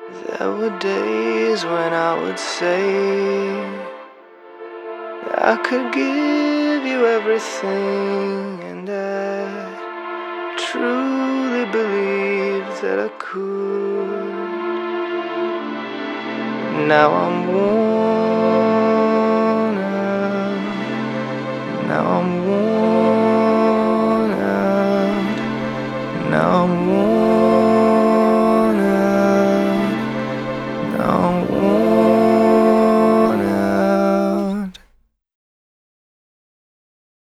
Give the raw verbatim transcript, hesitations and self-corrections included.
There were days when I would say I could give you everything, and I truly believed that I could. Now I'm warm